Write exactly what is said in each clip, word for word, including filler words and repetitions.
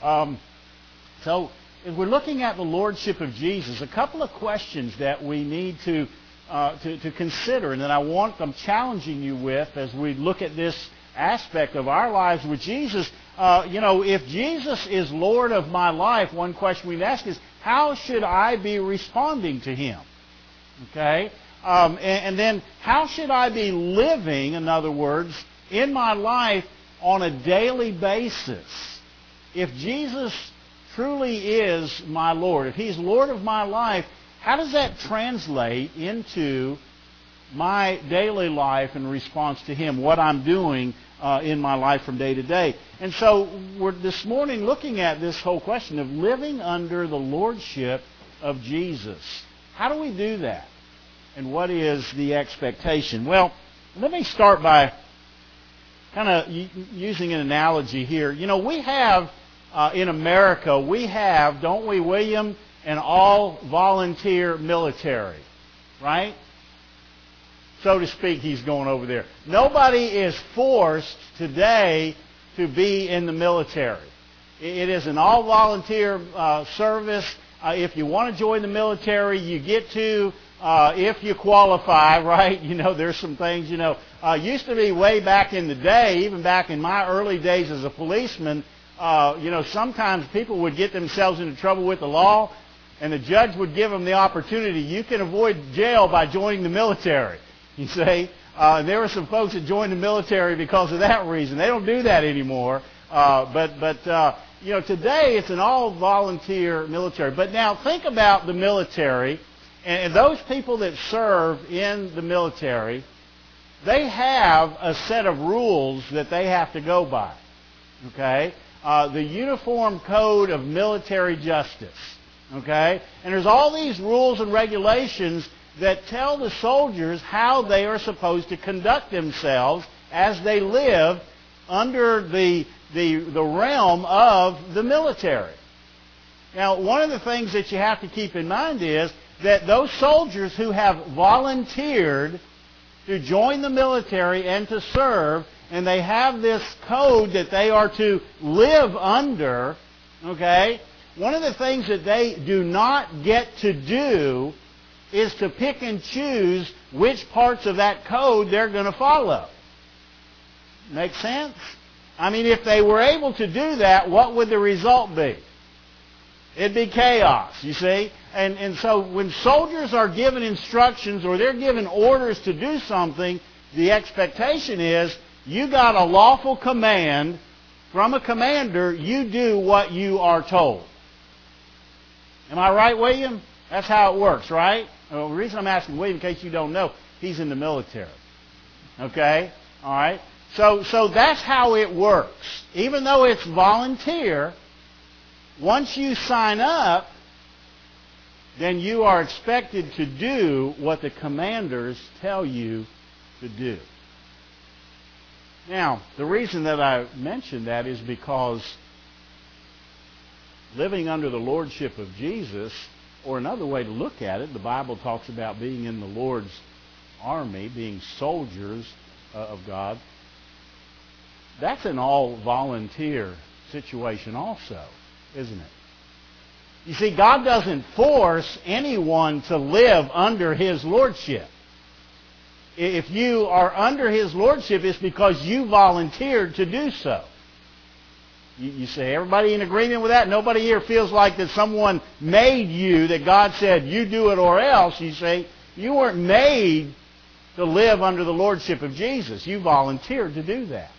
Um, so, if we're looking at the Lordship of Jesus, a couple of questions that we need to, uh, to, to consider, and that I want, I'm challenging you with as we look at this aspect of our lives with Jesus. Uh, you know, if Jesus is Lord of my life, one question we'd ask is, how should I be responding to Him? Okay? Um, and, and then, how should I be living, in other words, in my life on a daily basis? If Jesus truly is my Lord, if He's Lord of my life, how does that translate into my daily life in response to Him, what I'm doing uh, in my life from day to day? And so we're this morning looking at this whole question of living under the Lordship of Jesus. How do we do that? And what is the expectation? Well, let me start by kind of using an analogy here. You know, we have, uh, in America, we have, don't we, William, an all-volunteer military, right? So to speak, he's going over there. Nobody is forced today to be in the military. It is an all-volunteer uh, service. Uh, if you want to join the military, you get to, uh, if you qualify, right? You know, there's some things, you know, uh, used to be way back in the day, even back in my early days as a policeman, uh, you know, sometimes people would get themselves into trouble with the law, and the judge would give them the opportunity. You can avoid jail by joining the military. You see, uh, and there were some folks that joined the military because of that reason. They don't do that anymore. Uh, but but uh, you know, today it's an all-volunteer military. But now think about the military, and, and those people that serve in the military, they have a set of rules that they have to go by. Okay, uh, the Uniform Code of Military Justice. Okay, and there's all these rules and regulations that tell the soldiers how they are supposed to conduct themselves as they live under the, the, the realm of the military. Now, one of the things that you have to keep in mind is that those soldiers who have volunteered to join the military and to serve, and they have this code that they are to live under, okay, one of the things that they do not get to do is to pick and choose which parts of that code they're going to follow. Make sense? I mean, if they were able to do that, what would the result be? It'd be chaos, you see? And, and so when soldiers are given instructions or they're given orders to do something, the expectation is you got a lawful command from a commander, you do what you are told. Am I right, William? That's how it works, right? Well, the reason I'm asking William, in case you don't know, he's in the military. Okay? All right? So, so that's how it works. Even though it's volunteer, once you sign up, then you are expected to do what the commanders tell you to do. Now, the reason that I mention that is because living under the lordship of Jesus, or another way to look at it, the Bible talks about being in the Lord's army, being soldiers uh, of God. That's an all-volunteer situation also, isn't it? You see, God doesn't force anyone to live under His lordship. If you are under His lordship, it's because you volunteered to do so. You, you say, everybody in agreement with that? Nobody here feels like that someone made you, that God said, you do it or else. You say, you weren't made to live under the lordship of Jesus. You volunteered to do that.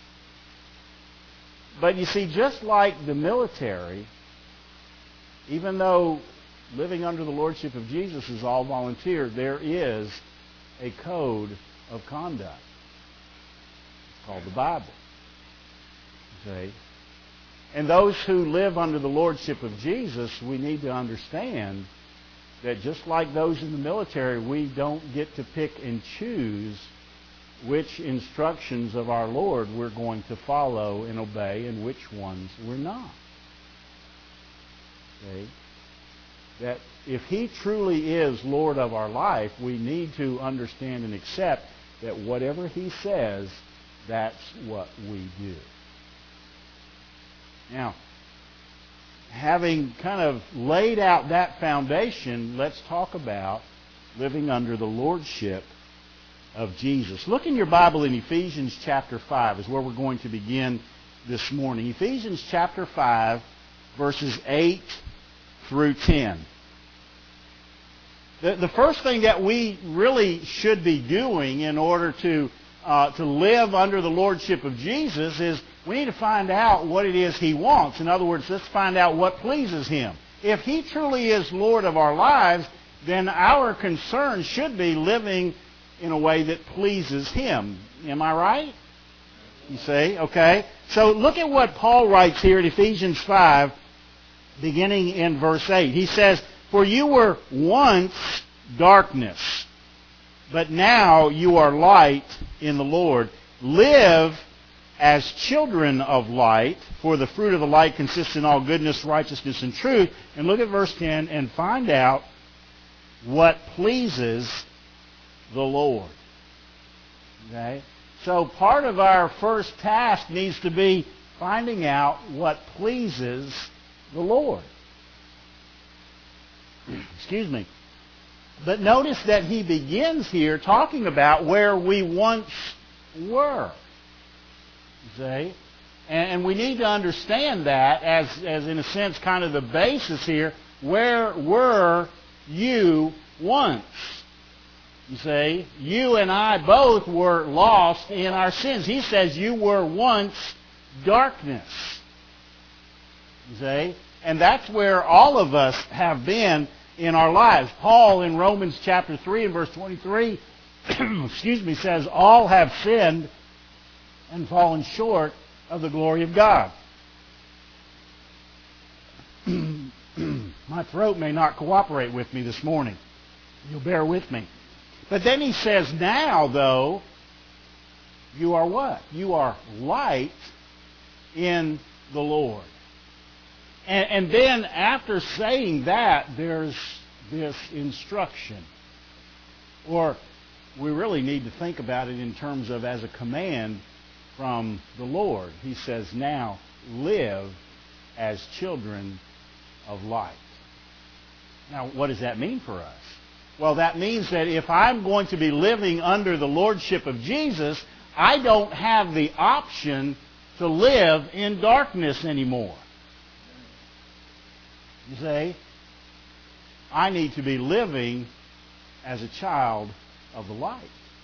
But you see, just like the military, even though living under the lordship of Jesus is all volunteer, there is a code of conduct. It's called the Bible. See? And those who live under the lordship of Jesus, we need to understand that just like those in the military, we don't get to pick and choose which instructions of our Lord we're going to follow and obey and which ones we're not. Okay? That if He truly is Lord of our life, we need to understand and accept that whatever He says, that's what we do. Now, having kind of laid out that foundation, let's talk about living under the lordship of Jesus. Look in your Bible in Ephesians chapter five is where we're going to begin this morning. Ephesians chapter five, verses eight through ten. The, the first thing that we really should be doing in order to uh, to live under the lordship of Jesus is we need to find out what it is He wants. In other words, let's find out what pleases Him. If He truly is Lord of our lives, then our concern should be living in a way that pleases Him. Am I right? You see? Okay. So look at what Paul writes here in Ephesians five, beginning in verse eight. He says, "For you were once darkness, but now you are light in the Lord. Live as children of light, for the fruit of the light consists in all goodness, righteousness, and truth." And look at verse ten and find out what pleases the Lord. Okay? So part of our first task needs to be finding out what pleases the Lord. Excuse me. But notice that he begins here talking about where we once were. See? And we need to understand that as, as in a sense, kind of the basis here. Where were you once? You see, you and I both were lost in our sins. He says you were once darkness. You see? And that's where all of us have been in our lives. Paul in Romans chapter three and verse twenty-three, excuse me, says, "All have sinned and fallen short of the glory of God." My throat may not cooperate with me this morning. You'll bear with me. But then he says, now, though, you are what? You are light in the Lord. And, and then after saying that, there's this instruction. Or we really need to think about it in terms of as a command from the Lord. He says, now live as children of light. Now, what does that mean for us? Well, that means that if I'm going to be living under the lordship of Jesus, I don't have the option to live in darkness anymore. You see? I need to be living as a child of the light.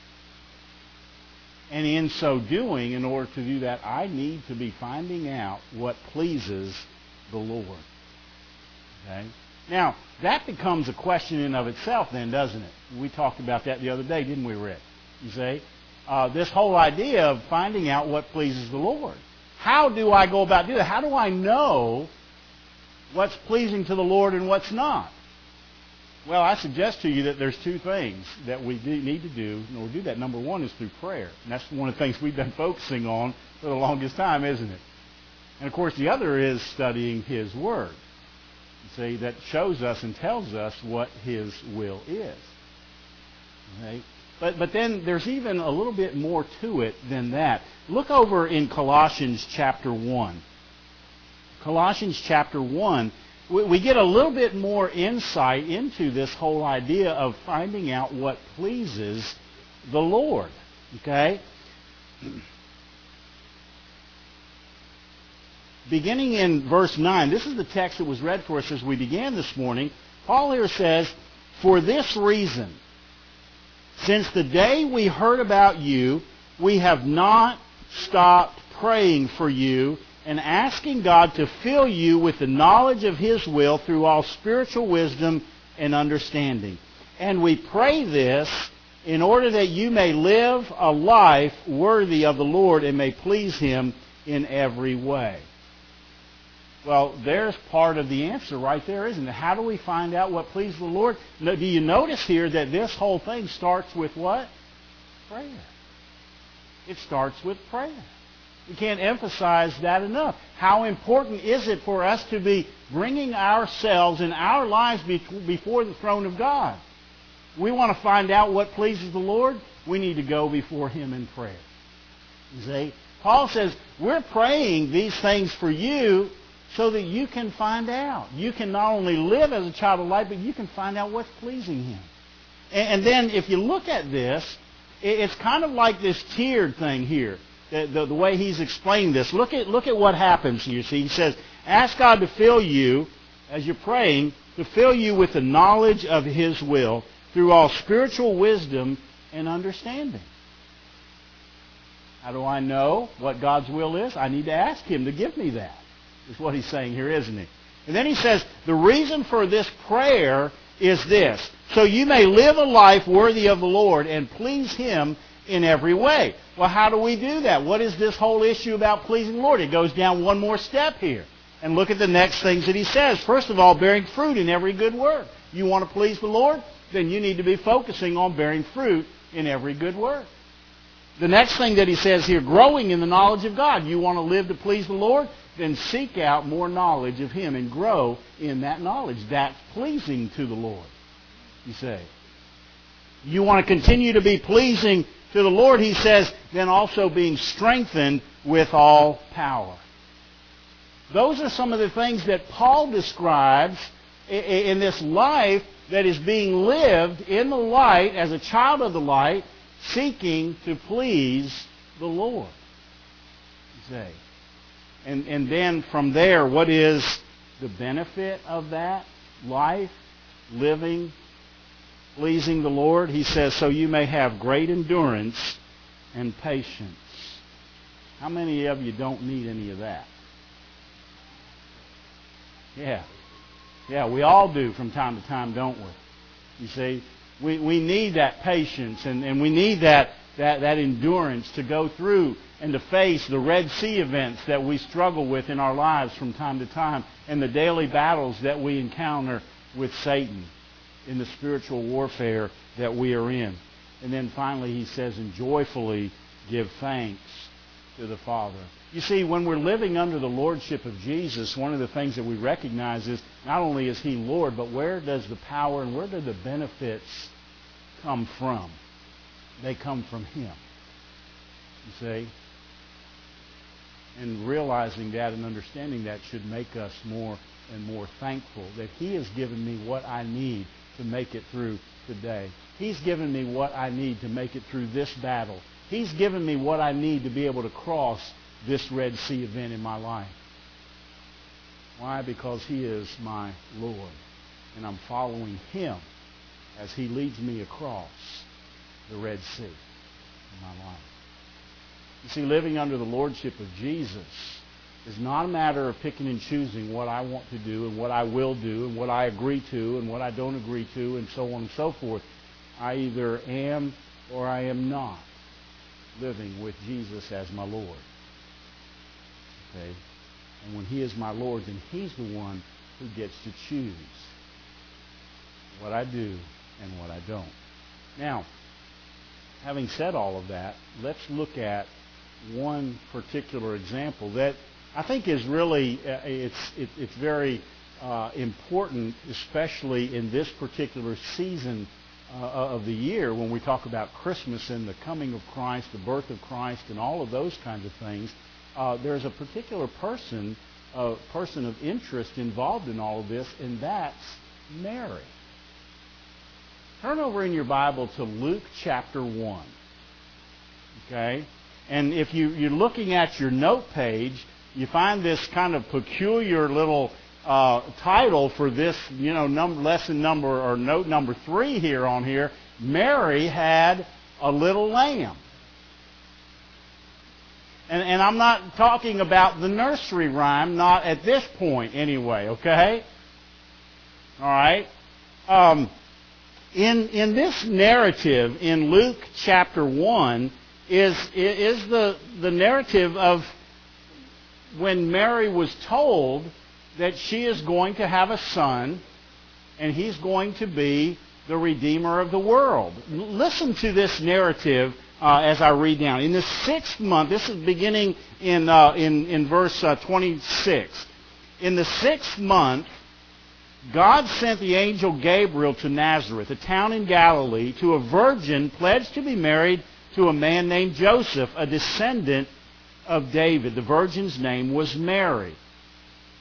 And in so doing, in order to do that, I need to be finding out what pleases the Lord. Okay? Now, that becomes a question in of itself then, doesn't it? We talked about that the other day, didn't we, Rick? You see? Uh, this whole idea of finding out what pleases the Lord. How do I go about doing that? How do I know what's pleasing to the Lord and what's not? Well, I suggest to you that there's two things that we do need to do in order to do that. Number one is through prayer. And that's one of the things we've been focusing on for the longest time, isn't it? And, of course, the other is studying His Word. See, that shows us and tells us what His will is. Okay? But, but then there's even a little bit more to it than that. Look over in Colossians chapter one. Colossians chapter one, we, we get a little bit more insight into this whole idea of finding out what pleases the Lord. Okay? Beginning in verse nine, this is the text that was read for us as we began this morning. Paul here says, "For this reason, since the day we heard about you, we have not stopped praying for you and asking God to fill you with the knowledge of His will through all spiritual wisdom and understanding. And we pray this in order that you may live a life worthy of the Lord and may please Him in every way." Well, there's part of the answer right there, isn't it? How do we find out what pleases the Lord? Do you notice here that this whole thing starts with what? Prayer. It starts with prayer. We can't emphasize that enough. How important is it for us to be bringing ourselves and our lives before the throne of God? We want to find out what pleases the Lord. We need to go before Him in prayer. You see? Paul says, we're praying these things for you so that you can find out. You can not only live as a child of light, but you can find out what's pleasing Him. And, and then if you look at this, it, it's kind of like this tiered thing here, the, the, the way he's explaining this. Look at, look at what happens here. See, he says, ask God to fill you, as you're praying, to fill you with the knowledge of His will through all spiritual wisdom and understanding. How do I know what God's will is? I need to ask Him to give me that, is what he's saying here, isn't he? And then he says, the reason for this prayer is this, so you may live a life worthy of the Lord and please Him in every way. Well, how do we do that? What is this whole issue about pleasing the Lord? It goes down one more step here. And look at the next things that he says. First of all, bearing fruit in every good work. You want to please the Lord? Then you need to be focusing on bearing fruit in every good work. The next thing that he says here, growing in the knowledge of God. You want to live to please the Lord? Then seek out more knowledge of Him and grow in that knowledge. That's pleasing to the Lord, you say. You want to continue to be pleasing to the Lord, he says, then also being strengthened with all power. Those are some of the things that Paul describes in this life that is being lived in the light as a child of the light, seeking to please the Lord, you say. And, and then from there, what is the benefit of that life, living, pleasing the Lord? He says, so you may have great endurance and patience. How many of you don't need any of that? Yeah. Yeah, we all do from time to time, don't we? You see, we, we need that patience and, and we need that, that, that endurance to go through and to face the Red Sea events that we struggle with in our lives from time to time and the daily battles that we encounter with Satan in the spiritual warfare that we are in. And then finally he says, and joyfully give thanks to the Father. You see, when we're living under the lordship of Jesus, one of the things that we recognize is not only is He Lord, but where does the power and where do the benefits come from? They come from Him. You see? And realizing that and understanding that should make us more and more thankful that He has given me what I need to make it through today. He's given me what I need to make it through this battle. He's given me what I need to be able to cross this Red Sea event in my life. Why? Because He is my Lord. And I'm following Him as He leads me across the Red Sea in my life. You see, living under the lordship of Jesus is not a matter of picking and choosing what I want to do and what I will do and what I agree to and what I don't agree to and so on and so forth. I either am or I am not living with Jesus as my Lord. Okay? And when He is my Lord, then He's the one who gets to choose what I do and what I don't. Now, having said all of that, let's look at one particular example that I think is really, uh, it's, it, it's very uh, important, especially in this particular season uh, of the year when we talk about Christmas and the coming of Christ, the birth of Christ, and all of those kinds of things. Uh, there's a particular person, a person of interest involved in all of this, and that's Mary. Turn over in your Bible to Luke chapter one. Okay? And if you, you're looking at your note page, you find this kind of peculiar little uh, title for this, you know, num- lesson number or note number three here on here. Mary had a little lamb. And, and I'm not talking about the nursery rhyme, not at this point anyway, okay? All right? Um, in, in this narrative in Luke chapter one is, is the, the narrative of when Mary was told that she is going to have a son and He's going to be the Redeemer of the world. Listen to this narrative uh, as I read down. In the sixth month, this is beginning in, uh, in, in verse uh, twenty-six. In the sixth month, God sent the angel Gabriel to Nazareth, a town in Galilee, to a virgin pledged to be married to a man named Joseph, a descendant of David. The virgin's name was Mary.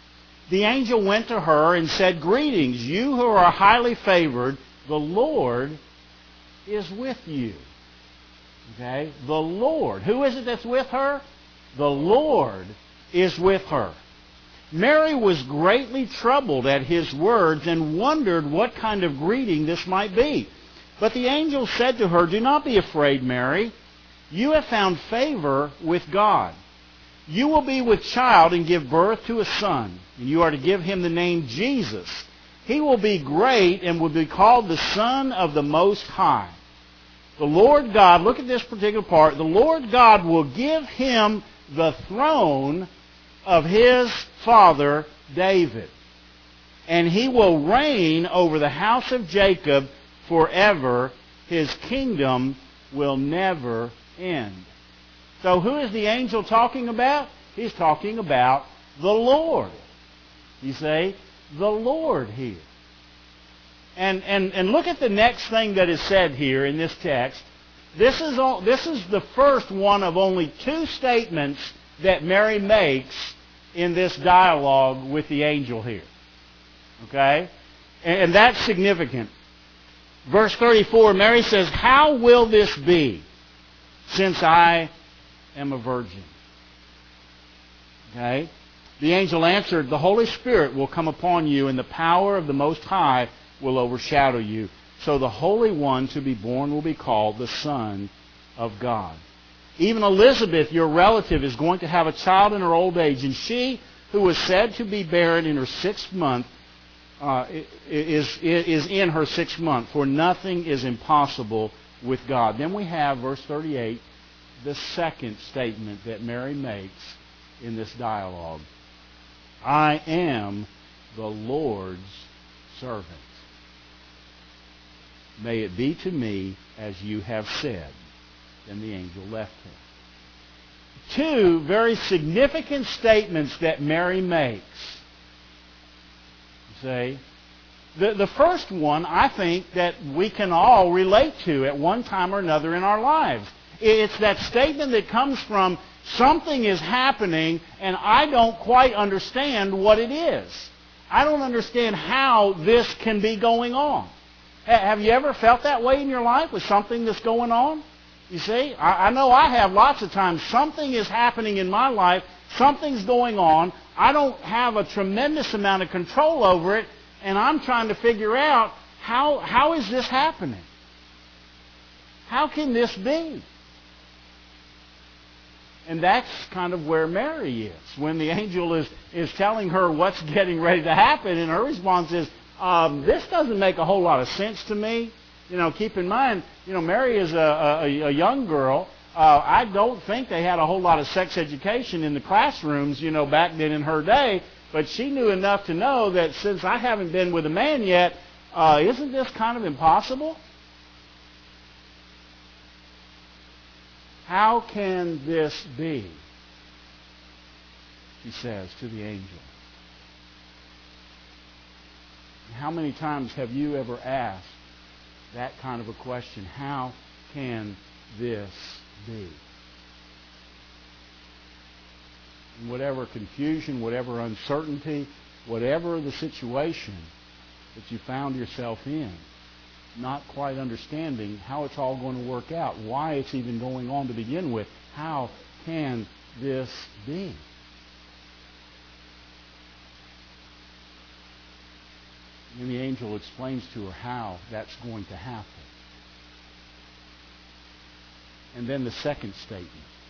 the angel went to her and said, "Greetings, you who are highly favored. The Lord is with you." Okay? The Lord. Who is it that's with her? The Lord is with her. Mary was greatly troubled at his words and wondered what kind of greeting this might be. But the angel said to her, "Do not be afraid, Mary. You have found favor with God. You will be with child and give birth to a son, and you are to give him the name Jesus. He will be great and will be called the Son of the Most High. The Lord God," look at this particular part, "the Lord God will give him the throne of his father David, and he will reign over the house of Jacob forever. His kingdom will never end." So who is the angel talking about? He's talking about the Lord. You say, the Lord here. And, and, and look at the next thing that is said here in this text. This is, all, this is the first one of only two statements that Mary makes in this dialogue with the angel here. Okay? And, and that's significant. Verse thirty-four, Mary says, "How will this be, since I am a virgin?" Okay? The angel answered, "The Holy Spirit will come upon you, and the power of the Most High will overshadow you. So the Holy One to be born will be called the Son of God. Even Elizabeth, your relative, is going to have a child in her old age, and she, who was said to be barren in her sixth month, uh, is, is in her sixth month, for nothing is impossible with God." Then we have, verse thirty-eight, the second statement that Mary makes in this dialogue. "I am the Lord's servant. May it be to me as you have said." Then the angel left her. Two very significant statements that Mary makes. You see? The, the first one, I think, that we can all relate to at one time or another in our lives. It's that statement that comes from, something is happening and I don't quite understand what it is. I don't understand how this can be going on. Have you ever felt that way in your life with something that's going on? You see, I, I know I have lots of times. Something is happening in my life. Something's going on. I don't have a tremendous amount of control over it, and I'm trying to figure out, how how is this happening? How can this be? And that's kind of where Mary is. When the angel is, is telling her what's getting ready to happen, and her response is, um, this doesn't make a whole lot of sense to me. You know, keep in mind, you know, Mary is a, a, a young girl. Uh, I don't think they had a whole lot of sex education in the classrooms, you know, back then in her day. But she knew enough to know that since I haven't been with a man yet, uh, isn't this kind of impossible? How can this be? She says to the angel. How many times have you ever asked that kind of a question? How can this be? And whatever confusion, whatever uncertainty, whatever the situation that you found yourself in, not quite understanding how it's all going to work out, why it's even going on to begin with. How can this be? And the angel explains to her how that's going to happen. And then the second statement.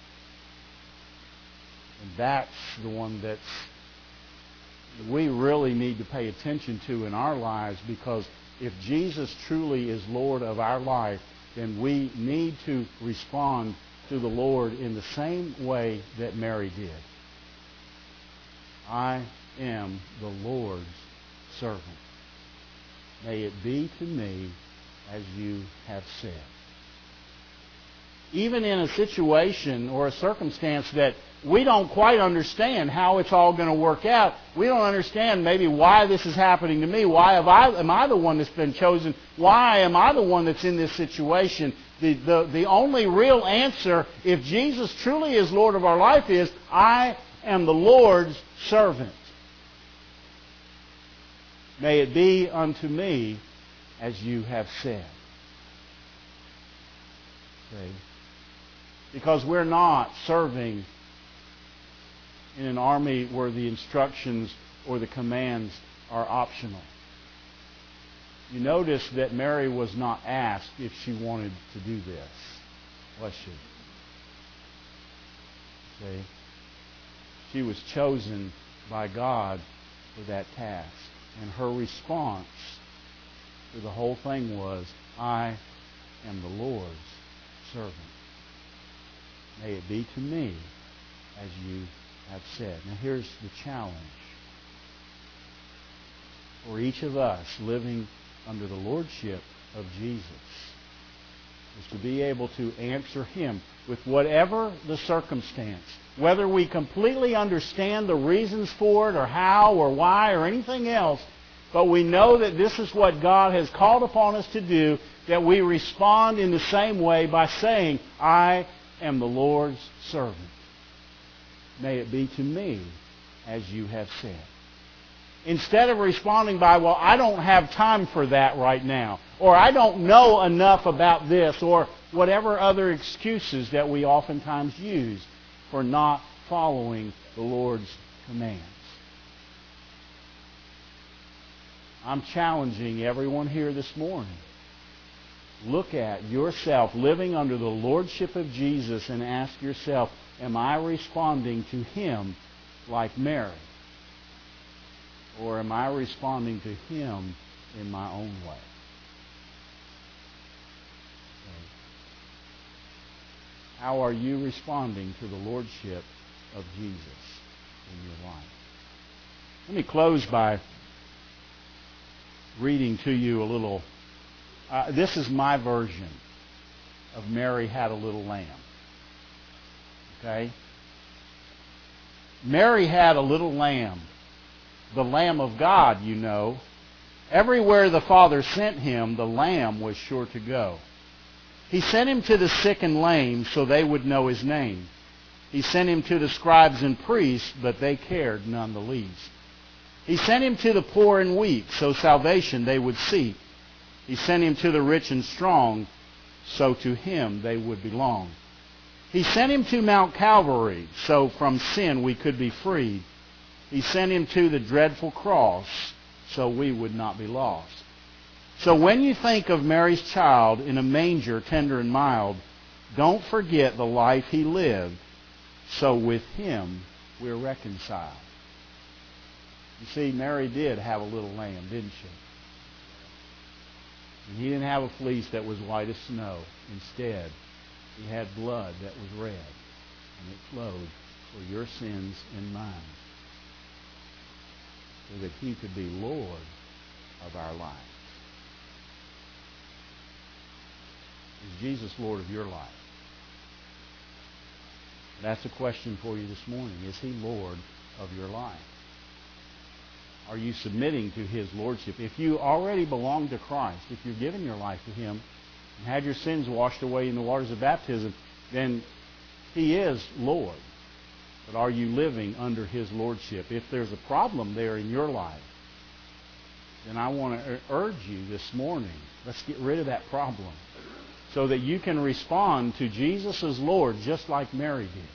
And that's the one that's we really need to pay attention to in our lives, because if Jesus truly is Lord of our life, then we need to respond to the Lord in the same way that Mary did. I am the Lord's servant. May it be to me as you have said. Even in a situation or a circumstance that we don't quite understand how it's all going to work out, we don't understand maybe why this is happening to me. Why have I, am I the one that's been chosen? Why am I the one that's in this situation? The, the, the only real answer, if Jesus truly is Lord of our life, is I am the Lord's servant. May it be unto me as you have said. See? Because we're not serving in an army where the instructions or the commands are optional. You notice that Mary was not asked if she wanted to do this, was she? See? She was chosen by God for that task. And her response to the whole thing was, I am the Lord's servant. May it be to me as you have said. Now here's the challenge. For each of us living under the lordship of Jesus is to be able to answer Him with whatever the circumstance. Whether we completely understand the reasons for it or how or why or anything else, but we know that this is what God has called upon us to do, that we respond in the same way by saying, I am the Lord's servant. May it be to me as you have said. Instead of responding by, well, I don't have time for that right now, or I don't know enough about this, or whatever other excuses that we oftentimes use for not following the Lord's commands. I'm challenging everyone here this morning. Look at yourself living under the lordship of Jesus and ask yourself, am I responding to Him like Mary? Or am I responding to Him in my own way? How are you responding to the lordship of Jesus in your life? Let me close by reading to you a little. Uh, this is my version of Mary Had a Little Lamb. Okay? Mary had a little lamb. The Lamb of God, you know. Everywhere the Father sent Him, the Lamb was sure to go. He sent Him to the sick and lame so they would know His name. He sent Him to the scribes and priests, but they cared none the least. He sent Him to the poor and weak, so salvation they would seek. He sent Him to the rich and strong, so to Him they would belong. He sent Him to Mount Calvary, so from sin we could be freed. He sent Him to the dreadful cross, so we would not be lost. So when you think of Mary's child in a manger, tender and mild, don't forget the life He lived, so with Him we're reconciled. You see, Mary did have a little lamb, didn't she? And He didn't have a fleece that was white as snow. Instead, He had blood that was red, and it flowed for your sins and mine, so that He could be Lord of our lives. Is Jesus Lord of your life? That's a question for you this morning. Is He Lord of your life? Are you submitting to His lordship? If you already belong to Christ, if you've given your life to Him and had your sins washed away in the waters of baptism, then He is Lord. But are you living under His lordship? If there's a problem there in your life, then I want to urge you this morning, let's get rid of that problem so that you can respond to Jesus as Lord just like Mary did.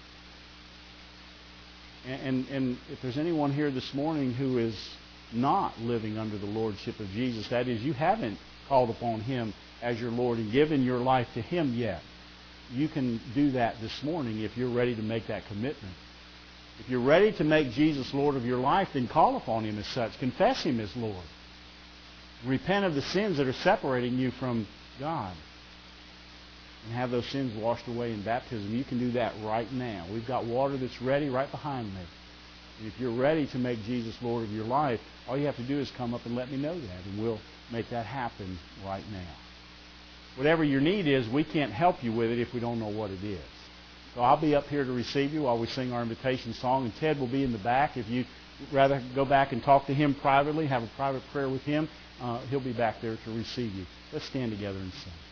And, and, and if there's anyone here this morning who is not living under the lordship of Jesus, that is, you haven't called upon Him as your Lord and given your life to Him yet, you can do that this morning if you're ready to make that commitment. If you're ready to make Jesus Lord of your life, then call upon Him as such. Confess Him as Lord. Repent of the sins that are separating you from God, and have those sins washed away in baptism. You can do that right now. We've got water that's ready right behind me. And if you're ready to make Jesus Lord of your life, all you have to do is come up and let me know that, and we'll make that happen right now. Whatever your need is, we can't help you with it if we don't know what it is. So I'll be up here to receive you while we sing our invitation song, and Ted will be in the back. If you'd rather go back and talk to him privately, have a private prayer with him, uh, he'll be back there to receive you. Let's stand together and sing.